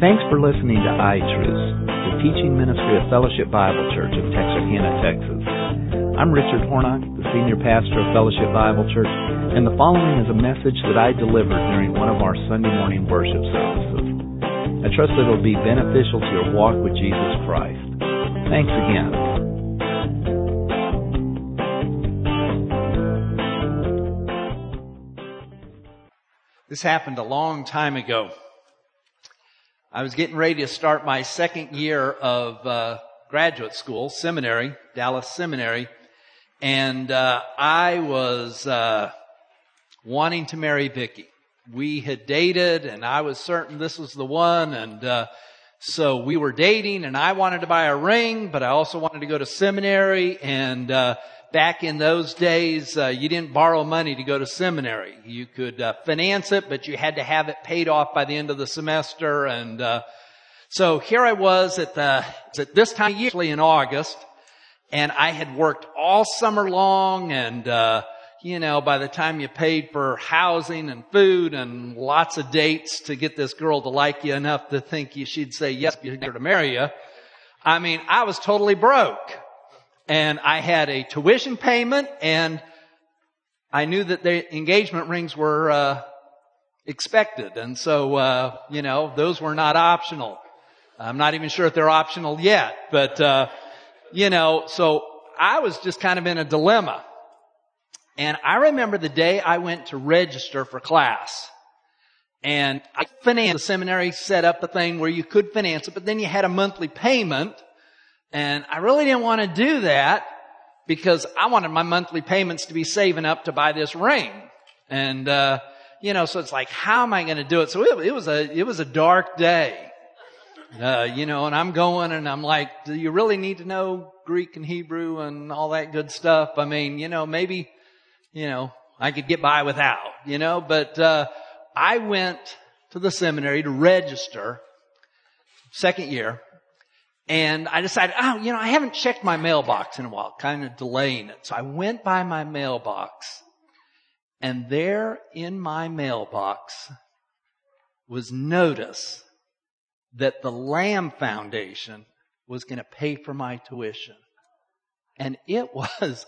Thanks for listening to iTruths, the teaching ministry of Fellowship Bible Church of Texarkana, Texas. I'm Richard Hornock, the senior pastor of Fellowship Bible Church, and the following is a message that I delivered during one of our Sunday morning worship services. I trust that it will be beneficial to your walk with Jesus Christ. Thanks again. This happened a long time ago. I was getting ready to start my second year of graduate school, seminary, Dallas Seminary, and I was wanting to marry Vicki. We had dated, and I was certain this was the one, and so we were dating, and I wanted to buy a ring, but I also wanted to go to seminary, and back in those days, you didn't borrow money to go to seminary. You could finance it, but you had to have it paid off by the end of the semester. And so here I was at this time, usually in August, and I had worked all summer long. And by the time you paid for housing and food and lots of dates to get this girl to like you enough to think she'd say yes to marry you, I mean, I was totally broke. And I had a tuition payment, and I knew that the engagement rings were expected. And so, those were not optional. I'm not even sure if they're optional yet. But, so I was just kind of in a dilemma. And I remember the day I went to register for class. And I financed, the seminary set up a thing where you could finance it, but then you had a monthly payment. And I really didn't want to do that because I wanted my monthly payments to be saving up to buy this ring. And, so it's like, how am I going to do it? So it was a dark day, and I'm going and I'm like, do you really need to know Greek and Hebrew and all that good stuff? I mean, maybe, I could get by without, but, I went to the seminary to register second year. And I decided, I haven't checked my mailbox in a while, kind of delaying it. So I went by my mailbox, and there in my mailbox was notice that the Lamb Foundation was going to pay for my tuition. And it was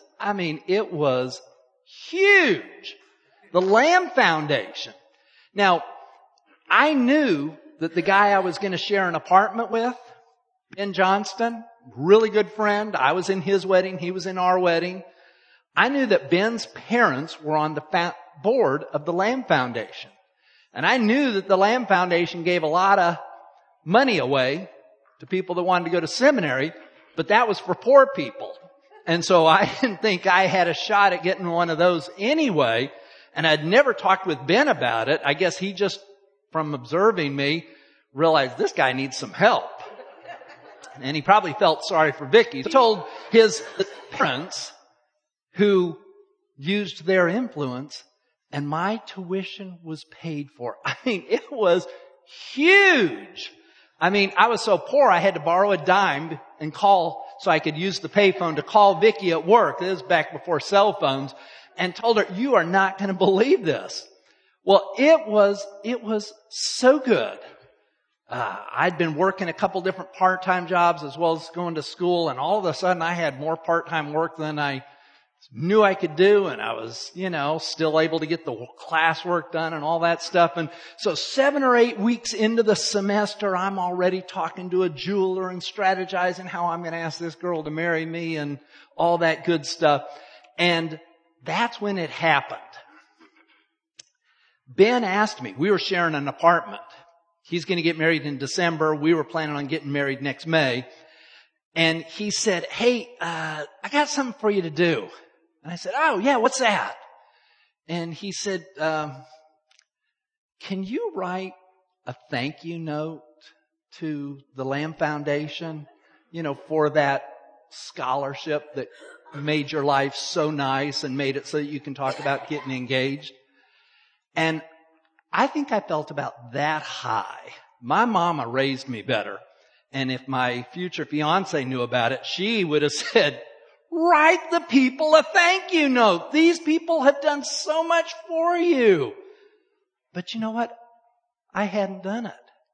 huge. The Lamb Foundation. Now, I knew that the guy I was going to share an apartment with, Ben Johnston, really good friend. I was in his wedding. He was in our wedding. I knew that Ben's parents were on the board of the Lamb Foundation. And I knew that the Lamb Foundation gave a lot of money away to people that wanted to go to seminary, but that was for poor people. And so I didn't think I had a shot at getting one of those anyway. And I'd never talked with Ben about it. I guess he just, from observing me, realized this guy needs some help. And he probably felt sorry for Vicki. He told his parents who used their influence, and my tuition was paid for. I mean, it was huge. I mean, I was so poor I had to borrow a dime and call so I could use the payphone to call Vicki at work. This was back before cell phones, and told her, you are not going to believe this. Well, it was so good. I'd been working a couple different part-time jobs as well as going to school, and all of a sudden I had more part-time work than I knew I could do, and I was, still able to get the classwork done and all that stuff. And so 7 or 8 weeks into the semester, I'm already talking to a jeweler and strategizing how I'm going to ask this girl to marry me and all that good stuff. And that's when it happened. Ben asked me, we were sharing an apartment. He's going to get married in December. We were planning on getting married next May. And he said, hey, I got something for you to do. And I said, oh, yeah, what's that? And he said, can you write a thank you note to the Lamb Foundation, for that scholarship that made your life so nice and made it so that you can talk about getting engaged? And I think I felt about that high. My mama raised me better. And if my future fiance knew about it, she would have said, write the people a thank you note. These people have done so much for you. But you know what? I hadn't done it.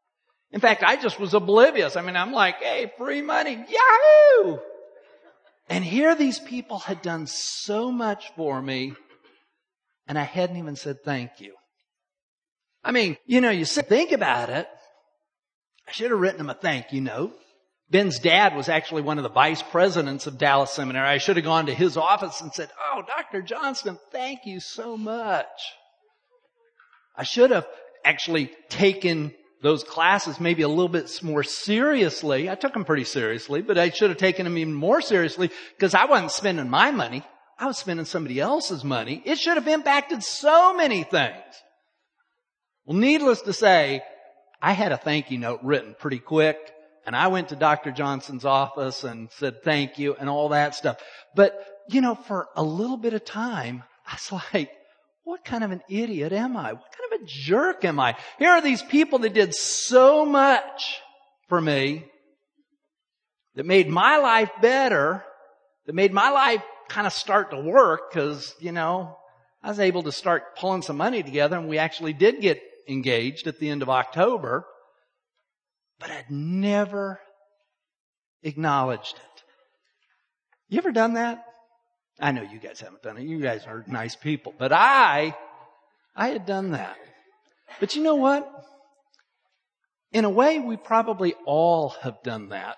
In fact, I just was oblivious. I mean, I'm like, hey, free money, yahoo! And here these people had done so much for me, and I hadn't even said thank you. I mean, you think about it. I should have written them a thank you note. Ben's dad was actually one of the vice presidents of Dallas Seminary. I should have gone to his office and said, oh, Dr. Johnston, thank you so much. I should have actually taken those classes maybe a little bit more seriously. I took them pretty seriously, but I should have taken them even more seriously because I wasn't spending my money. I was spending somebody else's money. It should have impacted so many things. Well, needless to say, I had a thank you note written pretty quick, and I went to Dr. Johnson's office and said thank you and all that stuff. But, for a little bit of time, I was like, what kind of an idiot am I? What kind of a jerk am I? Here are these people that did so much for me, that made my life better, that made my life kind of start to work because, I was able to start pulling some money together, and we actually did get engaged at the end of October, but I'd never acknowledged it. You ever done that? I know you guys haven't done it. You guys are nice people, but I had done that. But you know what? In a way, we probably all have done that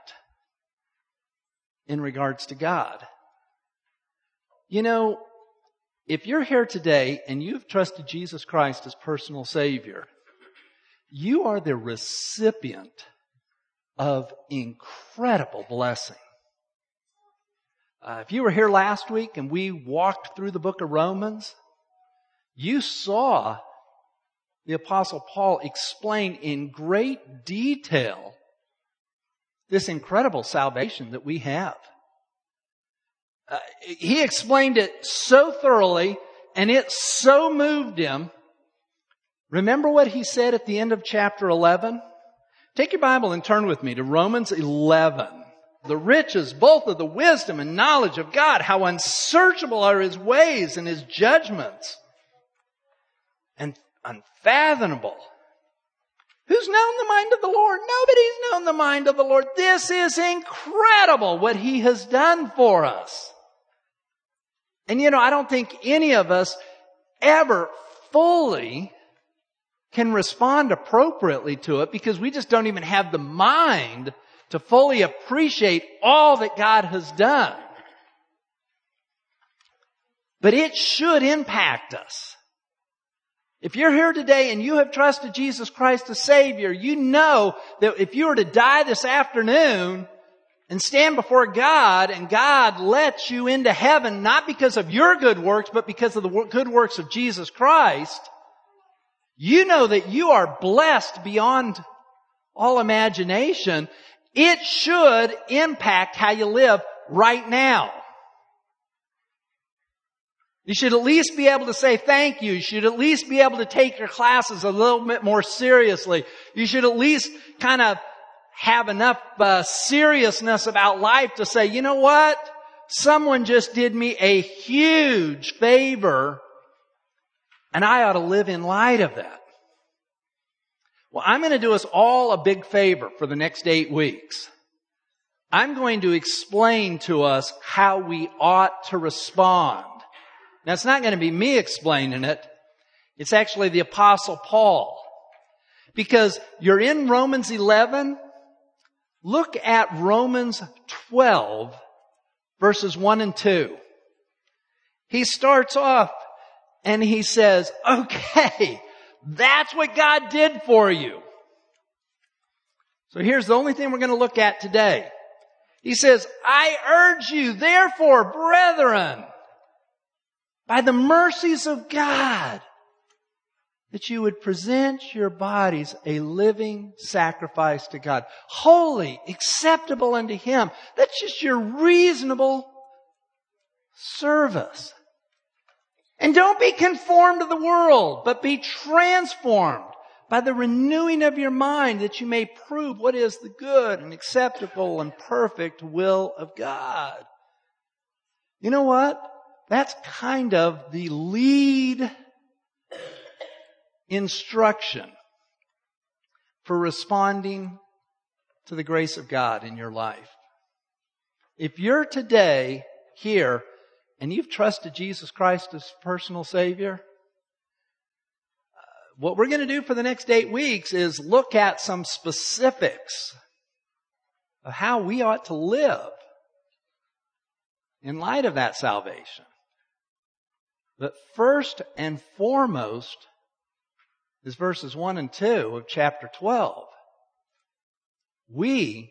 in regards to God. If you're here today and you've trusted Jesus Christ as personal Savior, you are the recipient of incredible blessing. If you were here last week and we walked through the book of Romans, you saw the Apostle Paul explain in great detail this incredible salvation that we have. He explained it so thoroughly, and it so moved him. Remember what he said at the end of chapter 11? Take your Bible and turn with me to Romans 11. The riches, both of the wisdom and knowledge of God, how unsearchable are His ways and His judgments, and unfathomable. Who's known the mind of the Lord? Nobody's known the mind of the Lord. This is incredible what He has done for us. And I don't think any of us ever fully can respond appropriately to it because we just don't even have the mind to fully appreciate all that God has done. But it should impact us. If you're here today and you have trusted Jesus Christ as Savior, you know that if you were to die this afternoon and stand before God, and God lets you into heaven, not because of your good works, but because of the good works of Jesus Christ, you know that you are blessed beyond all imagination. It should impact how you live right now. You should at least be able to say thank you. You should at least be able to take your classes a little bit more seriously. You should at least kind of have enough seriousness about life to say, you know what? Someone just did me a huge favor, and I ought to live in light of that. Well, I'm going to do us all a big favor for the next 8 weeks. I'm going to explain to us how we ought to respond. Now, it's not going to be me explaining it. It's actually the Apostle Paul. Because you're in Romans 11. Look at Romans 12, verses 1 and 2. He starts off and he says, okay, that's what God did for you. So here's the only thing we're going to look at today. He says, I urge you, therefore, brethren, by the mercies of God, that you would present your bodies a living sacrifice to God, holy, acceptable unto Him. That's just your reasonable service. And don't be conformed to the world, but be transformed by the renewing of your mind, that you may prove what is the good and acceptable and perfect will of God. You know what? That's kind of the lead instruction for responding to the grace of God in your life. If you're today here and you've trusted Jesus Christ as personal Savior, what we're going to do for the next 8 weeks is look at some specifics of how we ought to live in light of that salvation. But first and foremost is verses 1 and 2 of chapter 12. We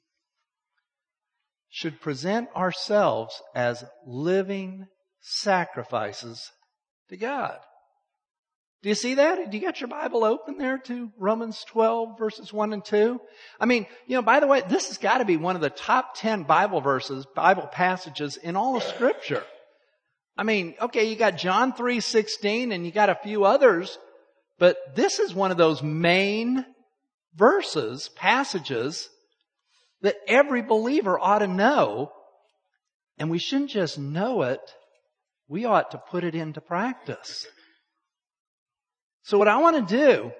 should present ourselves as living sacrifices to God. Do you see that? Do you got your Bible open there to Romans 12 verses 1 and 2? I mean, by the way, this has got to be one of the top 10 Bible verses, Bible passages in all of Scripture. I mean, okay, you got John 3:16 and you got a few others, but this is one of those main verses, passages that every believer ought to know. And we shouldn't just know it, we ought to put it into practice. So what I want to do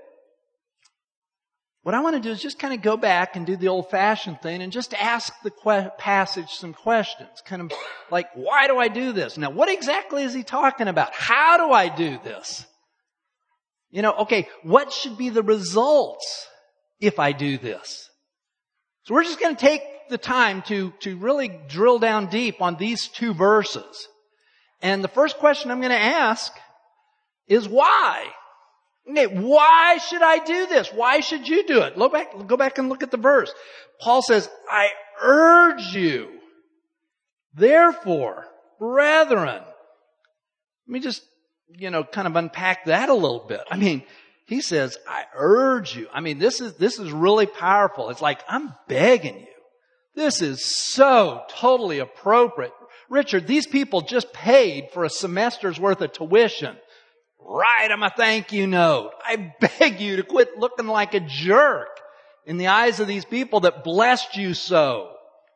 is just kind of go back and do the old-fashioned thing and just ask the passage some questions. Kind of like, why do I do this? Now, what exactly is he talking about? How do I do this? Okay, what should be the results if I do this? So we're just going to take the time to really drill down deep on these 2 verses. And the first question I'm going to ask is why? Okay, why should I do this? Why should you do it? Go back and look at the verse. Paul says, I urge you, therefore, brethren. Let me just, kind of unpack that a little bit. I mean, he says, I urge you. I mean, this is really powerful. It's like, I'm begging you. This is so totally appropriate. Richard, these people just paid for a semester's worth of tuition. Write them a thank you note. I beg you to quit looking like a jerk in the eyes of these people that blessed you so.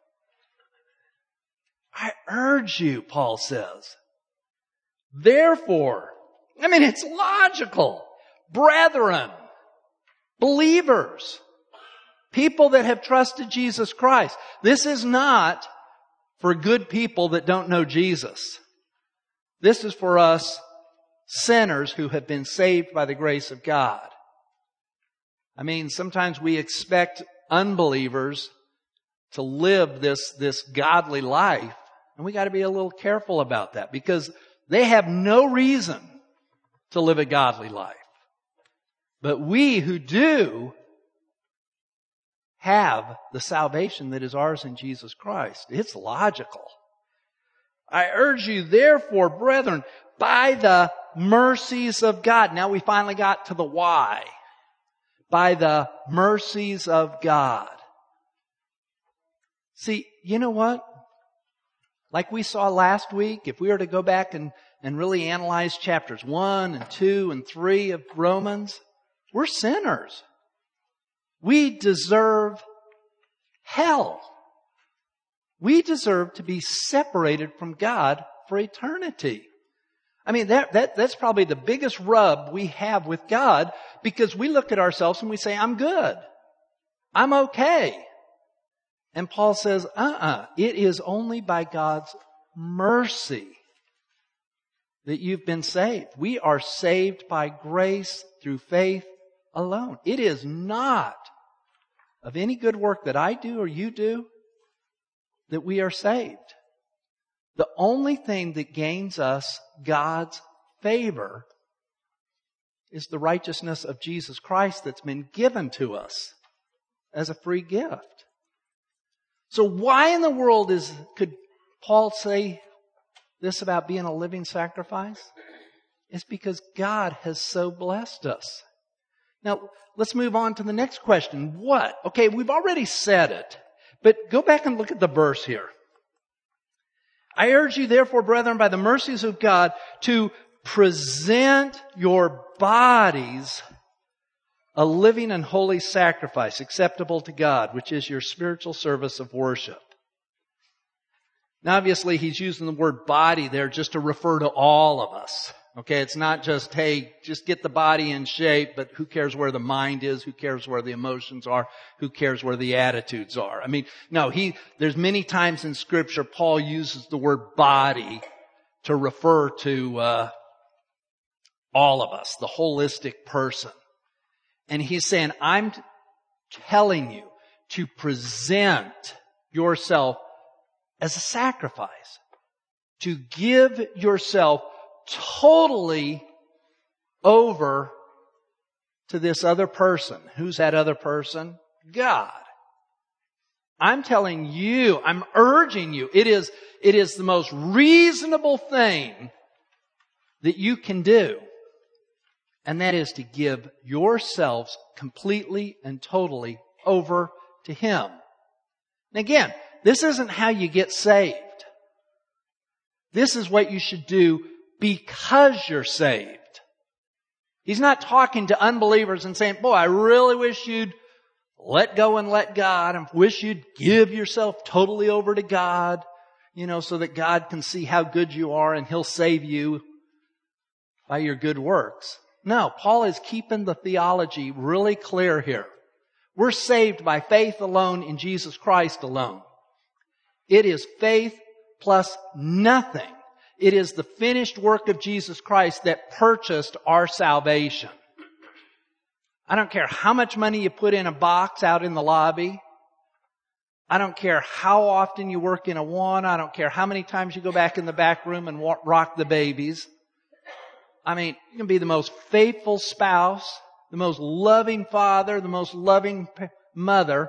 I urge you, Paul says. Therefore, I mean, it's logical. Brethren, believers, people that have trusted Jesus Christ. This is not for good people that don't know Jesus. This is for us sinners who have been saved by the grace of God. I mean, sometimes we expect unbelievers to live this godly life, and we got to be a little careful about that because they have no reason to live a godly life. But we who do have the salvation that is ours in Jesus Christ. It's logical. I urge you, therefore, brethren, by the mercies of God. Now we finally got to the why. By the mercies of God. See, you know what? Like we saw last week, if we were to go back and really analyze chapters 1 and 2 and 3 of Romans, we're sinners. We deserve hell. We deserve to be separated from God for eternity. I mean, that's probably the biggest rub we have with God because we look at ourselves and we say, I'm good. I'm okay. And Paul says, it is only by God's mercy that you've been saved. We are saved by grace through faith alone. It is not of any good work that I do or you do that we are saved. The only thing that gains us God's favor is the righteousness of Jesus Christ that's been given to us as a free gift. So why in the world could Paul say this about being a living sacrifice? It's because God has so blessed us. Now, let's move on to the next question. What? Okay, we've already said it, but go back and look at the verse here. I urge you, therefore, brethren, by the mercies of God, to present your bodies a living and holy sacrifice, acceptable to God, which is your spiritual service of worship. Now, obviously, he's using the word body there just to refer to all of us. Okay, it's not just, hey, just get the body in shape, but who cares where the mind is? Who cares where the emotions are? Who cares where the attitudes are? I mean, no, there's many times in Scripture Paul uses the word body to refer to all of us, the holistic person. And he's saying, I'm telling you to present yourself as a sacrifice, to give yourself totally over to this other person. Who's that other person? God. I'm telling you, I'm urging you, it is the most reasonable thing that you can do. And that is to give yourselves completely and totally over to Him. And again, this isn't how you get saved. This is what you should do because you're saved. He's not talking to unbelievers and saying, boy, I really wish you'd let go and let God. I wish you'd give yourself totally over to God, so that God can see how good you are and He'll save you by your good works. No, Paul is keeping the theology really clear here. We're saved by faith alone in Jesus Christ alone. It is faith plus nothing. It is the finished work of Jesus Christ that purchased our salvation. I don't care how much money you put in a box out in the lobby. I don't care how often you work in Awana. I don't care how many times you go back in the back room and rock the babies. I mean, you can be the most faithful spouse, the most loving father, the most loving mother.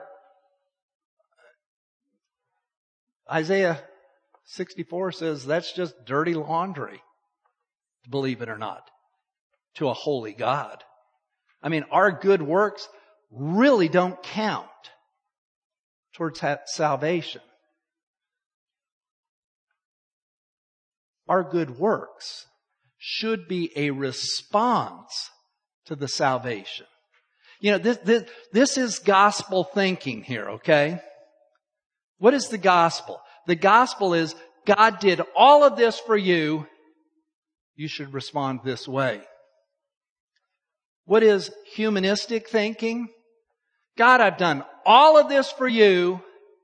Isaiah 64 says that's just dirty laundry, believe it or not, to a holy God. I mean, our good works really don't count towards salvation. Our good works should be a response to the salvation. This is gospel thinking here, okay? What is the gospel? The gospel is God did all of this for you. You should respond this way. What is humanistic thinking? God, I've done all of this for you.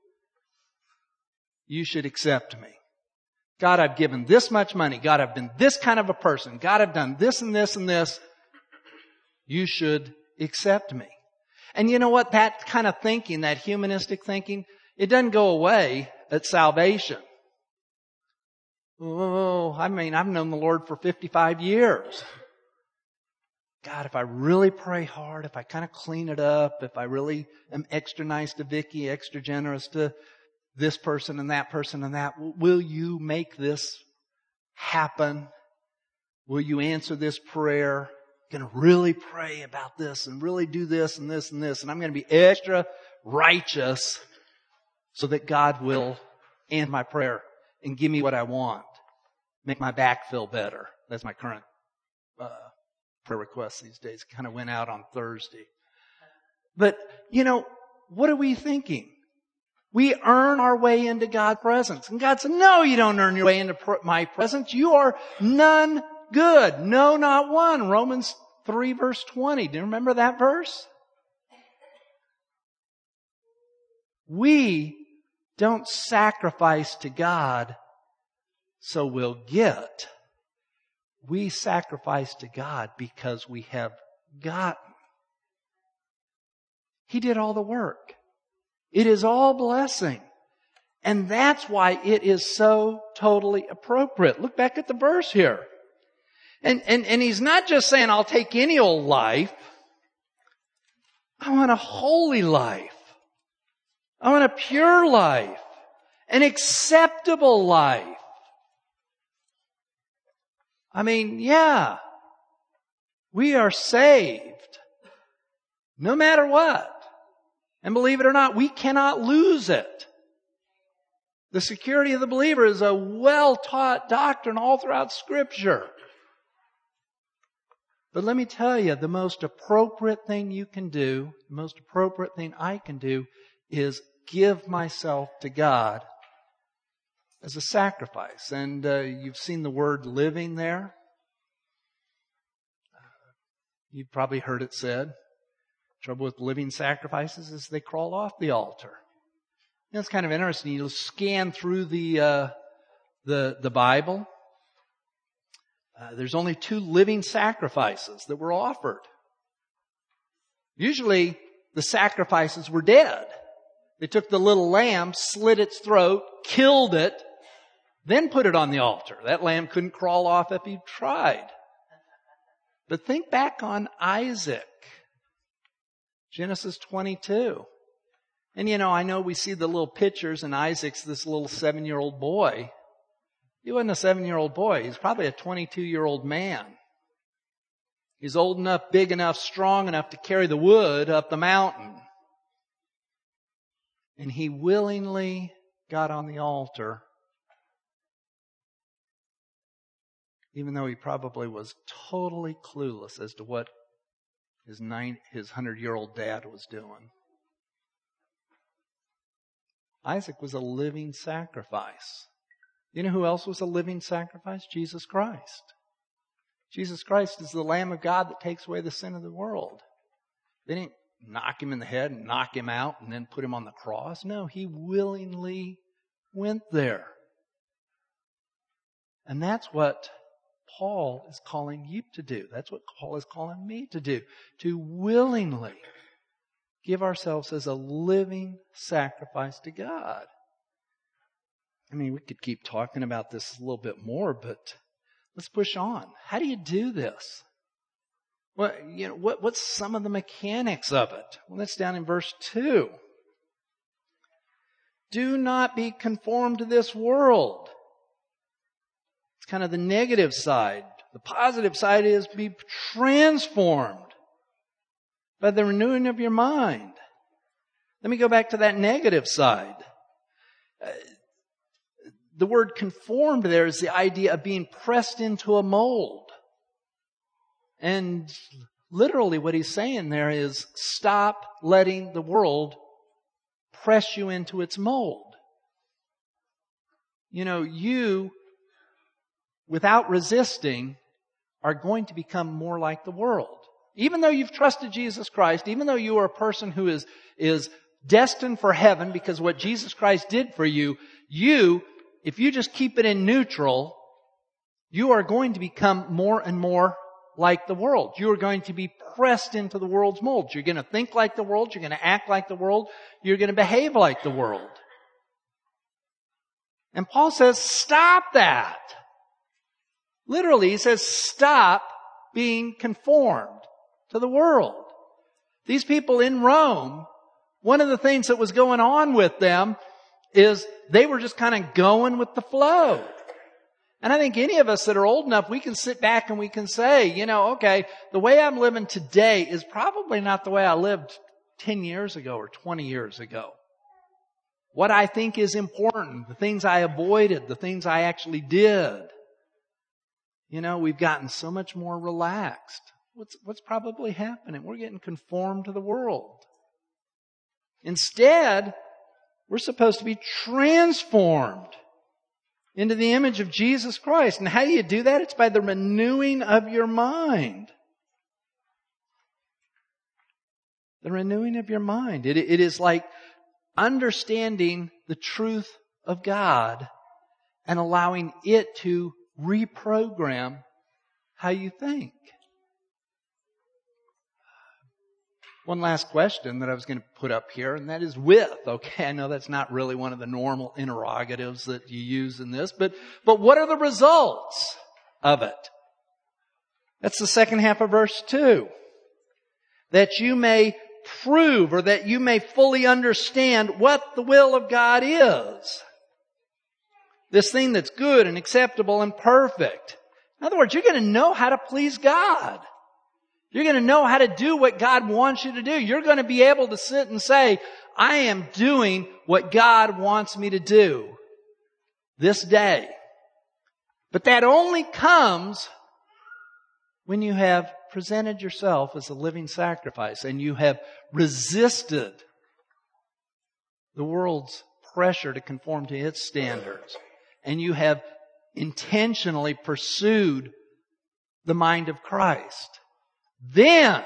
You should accept me. God, I've given this much money. God, I've been this kind of a person. God, I've done this and this and this. You should accept me. And you know what? That kind of thinking, that humanistic thinking, it doesn't go away at salvation. Oh, I mean, I've known the Lord for 55 years. God, if I really pray hard, if I kind of clean it up, if I really am extra nice to Vicky, extra generous to this person and that person and that, will you make this happen? Will you answer this prayer? I'm going to really pray about this and really do this and this and this. And I'm going to be extra righteous so that God will answer my prayer and give me what I want. Make my back feel better. That's my current prayer request these days. Kind of went out on Thursday. But, what are we thinking? We earn our way into God's presence. And God said, no, you don't earn your way into my presence. You are none good. No, not one. Romans 3 verse 20. Do you remember that verse? We don't sacrifice to God so we'll get. We sacrifice to God because we have gotten. He did all the work. It is all blessing. And that's why it is so totally appropriate. Look back at the verse here. And He's not just saying, I'll take any old life. I want a holy life. I want a pure life. An acceptable life. I mean, yeah. We are saved. No matter what. And believe it or not, we cannot lose it. The security of the believer is a well-taught doctrine all throughout Scripture. But let me tell you, the most appropriate thing you can do, the most appropriate thing I can do, is give myself to God as a sacrifice. And you've seen the word living there. You've probably heard it said, trouble with living sacrifices is they crawl off the altar. You know, it's kind of interesting. You scan through the Bible. There's only 2 living sacrifices that were offered. Usually, the sacrifices were dead. They took the little lamb, slit its throat, killed it, then put it on the altar. That lamb couldn't crawl off if he tried. But think back on Isaac. Genesis 22. And you know, I know we see the little pictures and Isaac's this little 7-year-old boy. He wasn't a 7-year-old boy. He's probably a 22-year-old man. He's old enough, big enough, strong enough to carry the wood up the mountain. And he willingly got on the altar, even though he probably was totally clueless as to what his 100-year-old dad was doing. Isaac was a living sacrifice. You know who else was a living sacrifice? Jesus Christ. Jesus Christ is the Lamb of God that takes away the sin of the world. They didn't knock him in the head and knock him out and then put him on the cross. No, he willingly went there. And that's what Paul is calling you to do. That's what Paul is calling me to do. To willingly give ourselves as a living sacrifice to God. I mean, we could keep talking about this a little bit more, but let's push on. How do you do this? Well, you know, what's some of the mechanics of it? Well, that's down in verse 2. Do not be conformed to this world. It's kind of the negative side. The positive side is be transformed by the renewing of your mind. Let me go back to that negative side. The word conformed there is the idea of being pressed into a mold. And literally what he's saying there is stop letting the world press you into its mold. You know, you, without resisting, are going to become more like the world. Even though you've trusted Jesus Christ, even though you are a person who is destined for heaven because what Jesus Christ did for you, if you just keep it in neutral, you are going to become more and more like the world. You are going to be pressed into the world's mold. You're going to think like the world. You're going to act like the world. You're going to behave like the world. And Paul says, stop that. Literally, he says, stop being conformed to the world. These people in Rome, one of the things that was going on with them is they were just kind of going with the flow. And I think any of us that are old enough, we can sit back and we can say, you know, okay, the way I'm living today is probably not the way I lived 10 years ago or 20 years ago. What I think is important, the things I avoided, the things I actually did. You know, we've gotten so much more relaxed. What's probably happening? We're getting conformed to the world. Instead, we're supposed to be transformed into the image of Jesus Christ. And how do you do that? It's by the renewing of your mind. The renewing of your mind. It is like understanding the truth of God and allowing it to reprogram how you think. One last question that I was going to put up here, and that is with. Okay, I know that's not really one of the normal interrogatives that you use in this, but what are the results of it? That's the second half of verse 2. That you may prove, or that you may fully understand what the will of God is. This thing that's good and acceptable and perfect. In other words, you're going to know how to please God. You're going to know how to do what God wants you to do. You're going to be able to sit and say, I am doing what God wants me to do this day. But that only comes when you have presented yourself as a living sacrifice and you have resisted the world's pressure to conform to its standards. And you have intentionally pursued the mind of Christ. then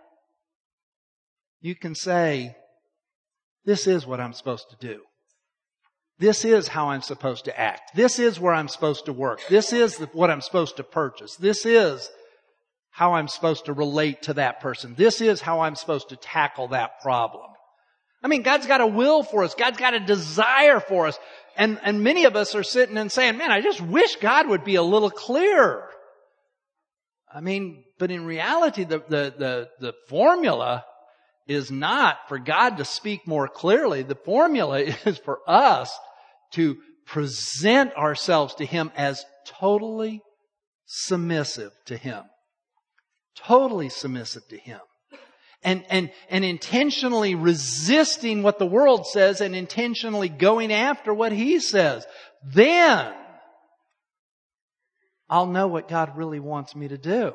you can say, this is what I'm supposed to do. This is how I'm supposed to act. This is where I'm supposed to work. This is what I'm supposed to purchase. This is how I'm supposed to relate to that person. This is how I'm supposed to tackle that problem. I mean, God's got a will for us. God's got a desire for us. And many of us are sitting and saying, man, I just wish God would be a little clearer. I mean, but in reality, the formula is not for God to speak more clearly. The formula is for us to present ourselves to Him as totally submissive to Him. Totally submissive to Him. And intentionally resisting what the world says and intentionally going after what He says. Then I'll know what God really wants me to do.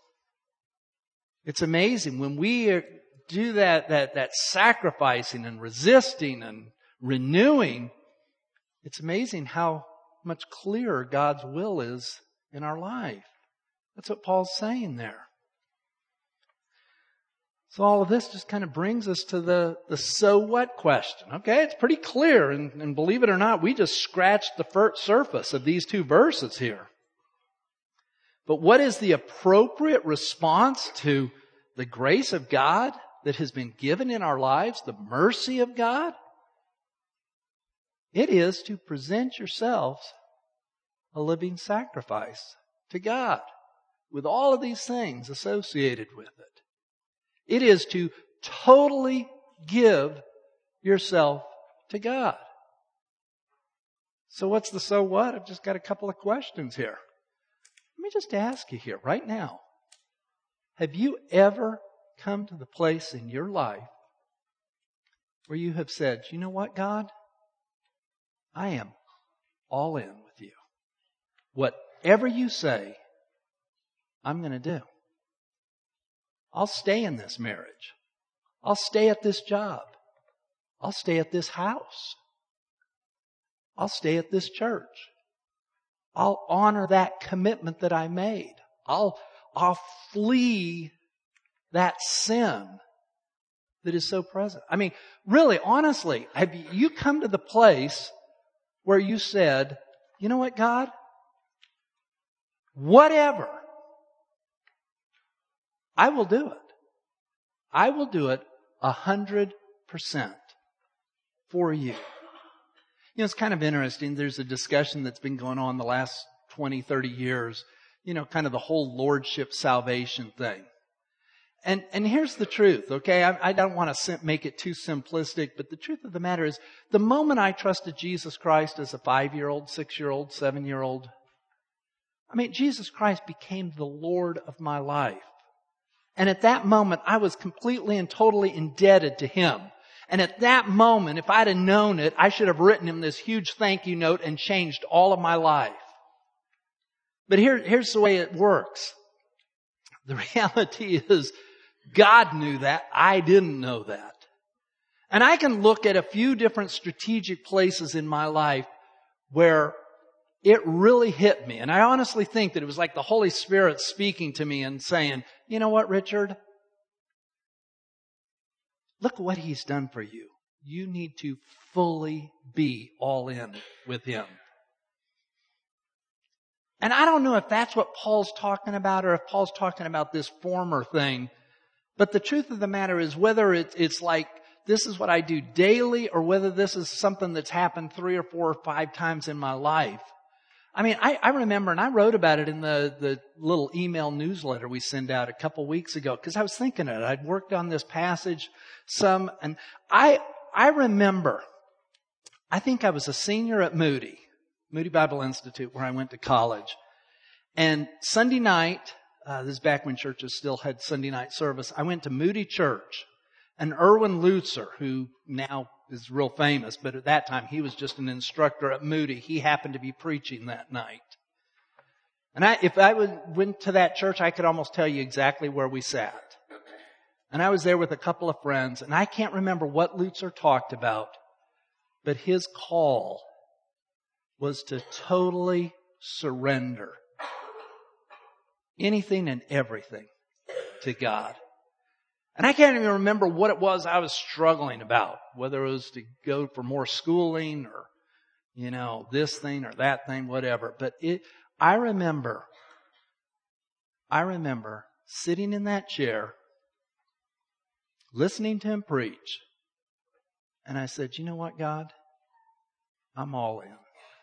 It's amazing when we do that sacrificing and resisting and renewing. It's amazing how much clearer God's will is in our life. That's what Paul's saying there. So all of this just kind of brings us to the so what question. Okay, it's pretty clear, and believe it or not, we just scratched the surface of these two verses here. But what is the appropriate response to the grace of God that has been given in our lives, the mercy of God? It is to present yourselves a living sacrifice to God with all of these things associated with it. It is to totally give yourself to God. So what's the so what? I've just got a couple of questions here. Let me just ask you here right now. Have you ever come to the place in your life where you have said, you know what, God? I am all in with you. Whatever you say, I'm going to do. I'll stay in this marriage. I'll stay at this job. I'll stay at this house. I'll stay at this church. I'll honor that commitment that I made. I'll flee that sin that is so present. I mean, really, honestly, have you come to the place where you said, you know what, God? Whatever. I will do it. I will do it 100% for you. You know, it's kind of interesting. There's a discussion that's been going on the last 20, 30 years, you know, kind of the whole lordship salvation thing. And here's the truth, okay? I don't want to make it too simplistic, but the truth of the matter is, the moment I trusted Jesus Christ as a 5-year-old, 6-year-old, 7-year-old, I mean, Jesus Christ became the Lord of my life. And at that moment, I was completely and totally indebted to Him. And at that moment, if I'd have known it, I should have written Him this huge thank you note and changed all of my life. But here's the way it works. The reality is, God knew that. I didn't know that. And I can look at a few different strategic places in my life where it really hit me. And I honestly think that it was like the Holy Spirit speaking to me and saying, you know what, Richard? Look what He's done for you. You need to fully be all in with Him. And I don't know if that's what Paul's talking about or if Paul's talking about this former thing. But the truth of the matter is, whether it's like this is what I do daily or whether this is something that's happened 3 or 4 or 5 times in my life. I mean, I remember, and I wrote about it in the little email newsletter we sent out a couple weeks ago, because I was thinking of it. I'd worked on this passage some, and I remember, I think I was a senior at Moody Bible Institute, where I went to college. And Sunday night, this is back when churches still had Sunday night service, I went to Moody Church. And Erwin Lutzer, who now is real famous, but at that time he was just an instructor at Moody. He happened to be preaching that night. And if I went to that church, I could almost tell you exactly where we sat. And I was there with a couple of friends, and I can't remember what Lutzer talked about, but his call was to totally surrender anything and everything to God. And I can't even remember what it was I was struggling about, whether it was to go for more schooling or, this thing or that thing, whatever. But I remember sitting in that chair, listening to him preach. And I said, you know what, God? I'm all in.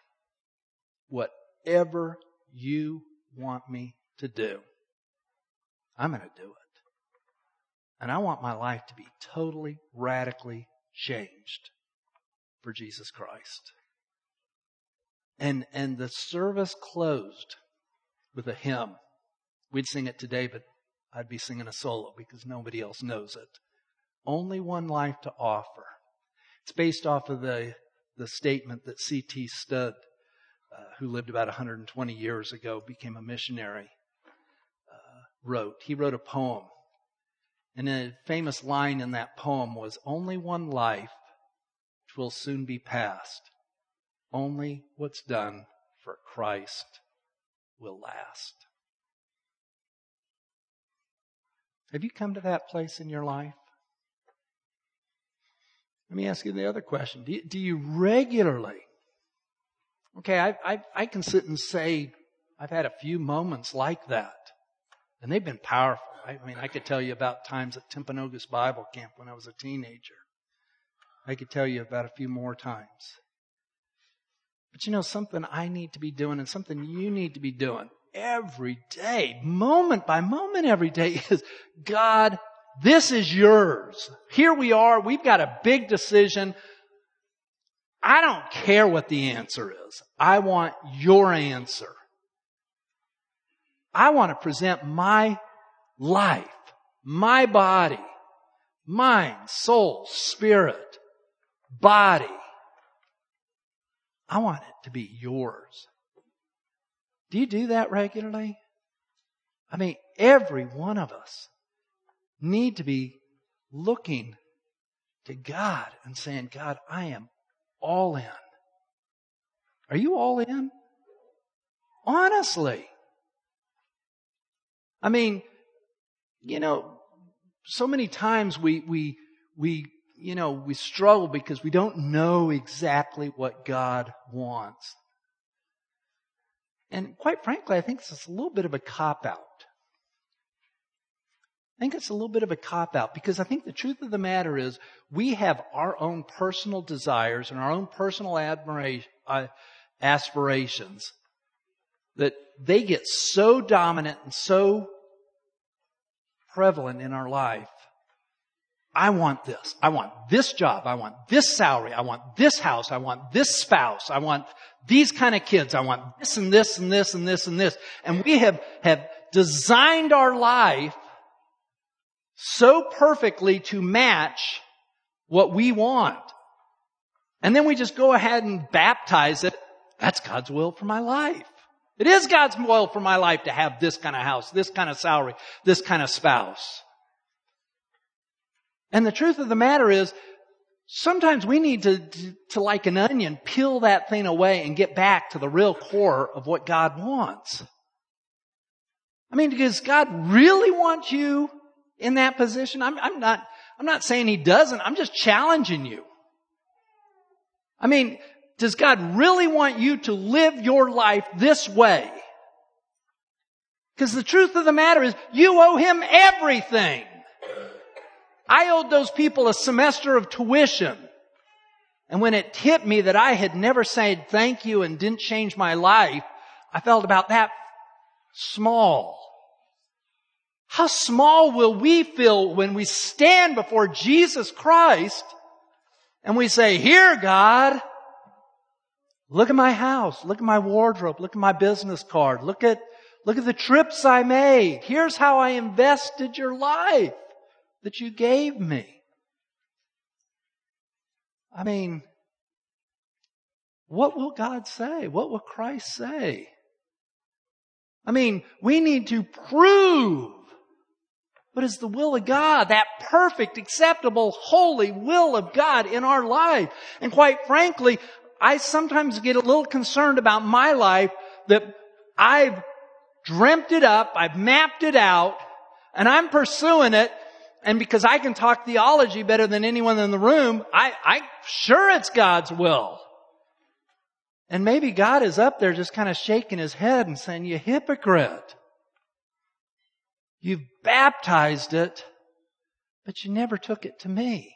Whatever you want me to do, I'm going to do it. And I want my life to be totally, radically changed for Jesus Christ. And the service closed with a hymn. We'd sing it today, but I'd be singing a solo because nobody else knows it. Only one life to offer. It's based off of the statement that C.T. Studd, who lived about 120 years ago, became a missionary, wrote. He wrote a poem. And a famous line in that poem was, only one life which will soon be past. Only what's done for Christ will last. Have you come to that place in your life? Let me ask you the other question. Do you regularly? Okay, I can sit and say I've had a few moments like that. And they've been powerful. I could tell you about times at Timpanogos Bible Camp when I was a teenager. I could tell you about a few more times. But something I need to be doing and something you need to be doing every day, moment by moment every day is, God, this is yours. Here we are. We've got a big decision. I don't care what the answer is. I want your answer. I want to present my life, my body, mind, soul, spirit, body. I want it to be yours. Do you do that regularly? Every one of us need to be looking to God and saying, God, I am all in. Are you all in? Honestly. So many times we struggle because we don't know exactly what God wants. And quite frankly, I think it's a little bit of a cop-out. Because I think the truth of the matter is we have our own personal desires and our own personal aspirations that they get so dominant and so prevalent in our life. I want this. I want this job. I want this salary. I want this house. I want this spouse. I want these kind of kids. I want this and this and this and this and this. And we have designed our life so perfectly to match what we want. And then we just go ahead and baptize it. That's God's will for my life. It is God's will for my life to have this kind of house, this kind of salary, this kind of spouse. And the truth of the matter is, sometimes we need to like an onion, peel that thing away and get back to the real core of what God wants. Does God really want you in that position? I'm not saying He doesn't. I'm just challenging you. Does God really want you to live your life this way? Because the truth of the matter is, you owe Him everything. I owed those people a semester of tuition. And when it hit me that I had never said thank you and didn't change my life, I felt about that small. How small will we feel when we stand before Jesus Christ and we say, here, God, look at my house, look at my wardrobe, look at my business card, look at the trips I made. Here's how I invested your life that you gave me. What will God say? What will Christ say? We need to prove what is the will of God, that perfect, acceptable, holy will of God in our life. And quite frankly, I sometimes get a little concerned about my life that I've dreamt it up, I've mapped it out, and I'm pursuing it, and because I can talk theology better than anyone in the room, I'm sure it's God's will. And maybe God is up there just kind of shaking His head and saying, you hypocrite. You've baptized it, but you never took it to me.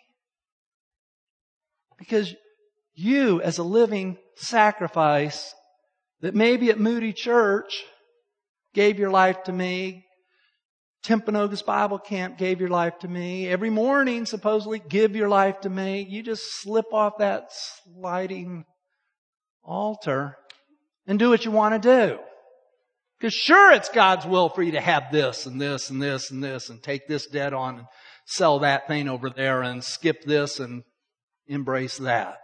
Because you, as a living sacrifice, that maybe at Moody Church gave your life to me, Timpanogos Bible Camp gave your life to me, every morning supposedly give your life to me, you just slip off that sliding altar and do what you want to do. Because sure, it's God's will for you to have this and this and this and this and take this debt on and sell that thing over there and skip this and embrace that.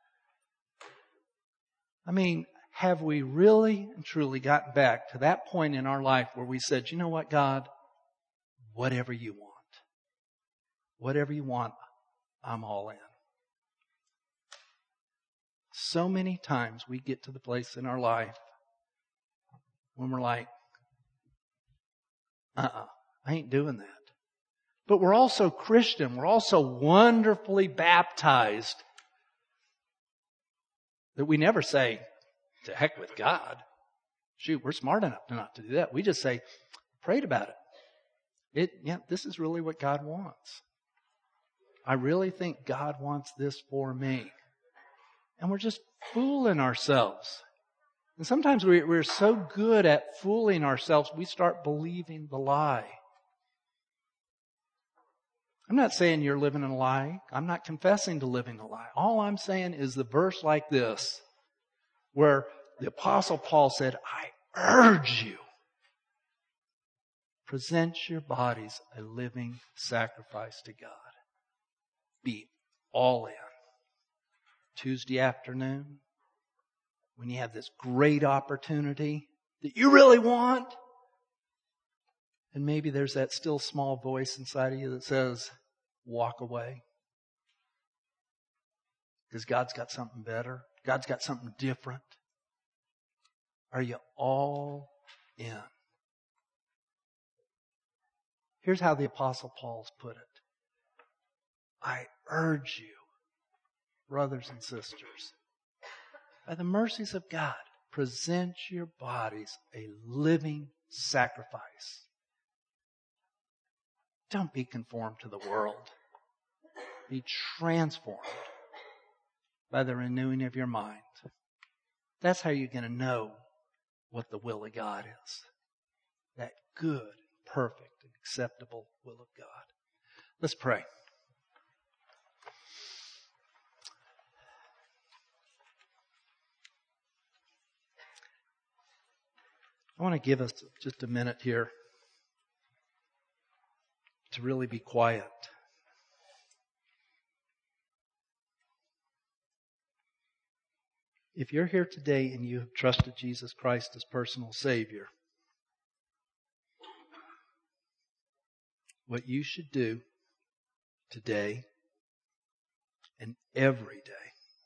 I mean, have we really and truly gotten back to that point in our life where we said, you know what, God? Whatever you want. Whatever you want, I'm all in. So many times we get to the place in our life when we're like, I ain't doing that. But we're also Christian. We're also wonderfully baptized that we never say, to heck with God. Shoot, we're smart enough not to do that. We just say, prayed about it. This is really what God wants. I really think God wants this for me. And we're just fooling ourselves. And sometimes we're so good at fooling ourselves, we start believing the lie. I'm not saying you're living a lie. I'm not confessing to living a lie. All I'm saying is the verse like this, where the Apostle Paul said, I urge you, present your bodies a living sacrifice to God. Be all in. Tuesday afternoon, when you have this great opportunity that you really want, and maybe there's that still small voice inside of you that says, walk away. Because God's got something better. God's got something different. Are you all in? Here's how the Apostle Paul's put it. I urge you, brothers and sisters, by the mercies of God, present your bodies a living sacrifice. Don't be conformed to the world. Be transformed by the renewing of your mind. That's how you're going to know what the will of God is. That good, perfect, acceptable will of God. Let's pray. I want to give us just a minute here to really be quiet. If you're here today and you have trusted Jesus Christ as personal Savior, what you should do today and every day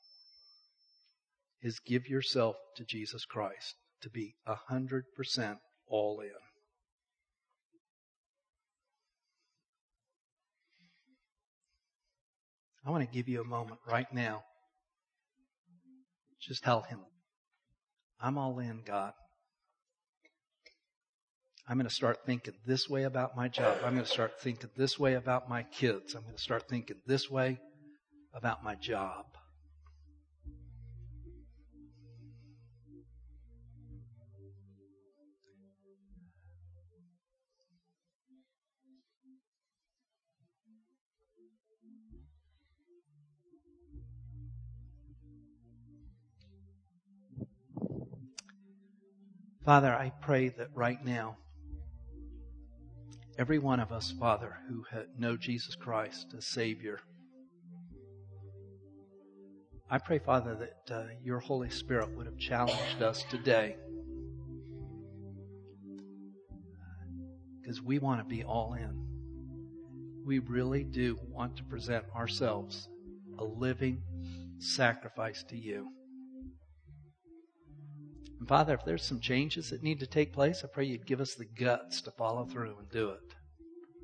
is give yourself to Jesus Christ, to be 100% all in. I want to give you a moment right now. Just tell Him, I'm all in, God. I'm going to start thinking this way about my job. I'm going to start thinking this way about my kids. I'm going to start thinking this way about my job. Father, I pray that right now, every one of us, Father, who know Jesus Christ as Savior, I pray, Father, that your Holy Spirit would have challenged us today, because we want to be all in. We really do want to present ourselves a living sacrifice to you. And Father, if there's some changes that need to take place, I pray you'd give us the guts to follow through and do it.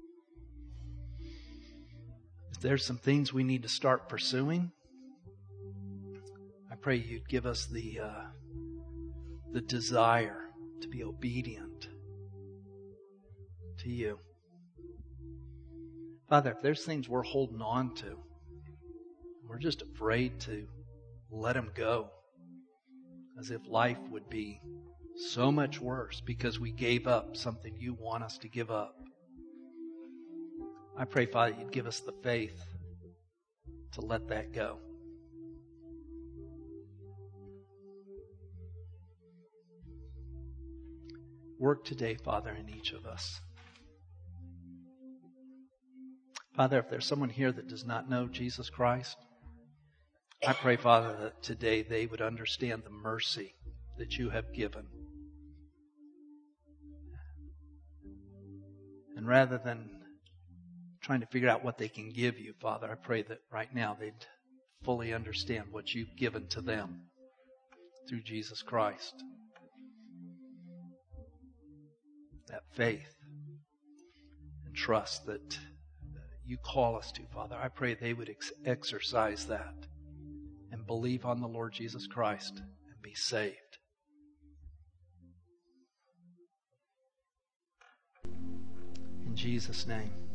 there's some things we need to start pursuing, I pray you'd give us the desire to be obedient to you. Father, if there's things we're holding on to, we're just afraid to let them go, as if life would be so much worse because we gave up something you want us to give up. I pray, Father, you'd give us the faith to let that go. Work today, Father, in each of us. Father, if there's someone here that does not know Jesus Christ, I pray, Father, that today they would understand the mercy that you have given. And rather than trying to figure out what they can give you, Father, I pray that right now they'd fully understand what you've given to them through Jesus Christ. That faith and trust that you call us to, Father. I pray they would exercise that and believe on the Lord Jesus Christ and be saved. In Jesus' name.